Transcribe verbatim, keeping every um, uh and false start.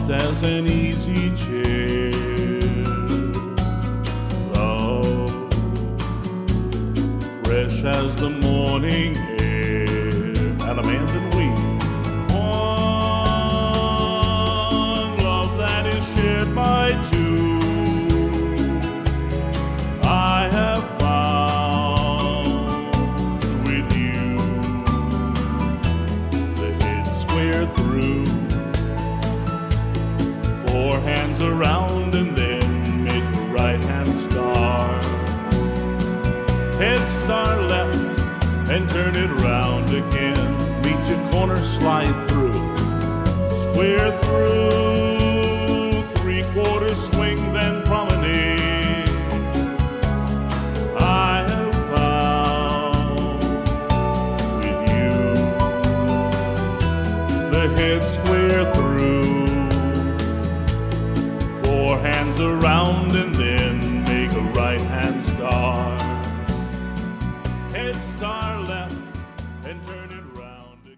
soft as an easy chair. Love, fresh as the morning air. Adam and we. One love that is shared by two. I have found with you. The head square through. Four hands around and then make the right hand star. Head star left and turn it round again. Meet your corner, slide through. Square through. Three quarters swing, then promenade. I have found with you. The head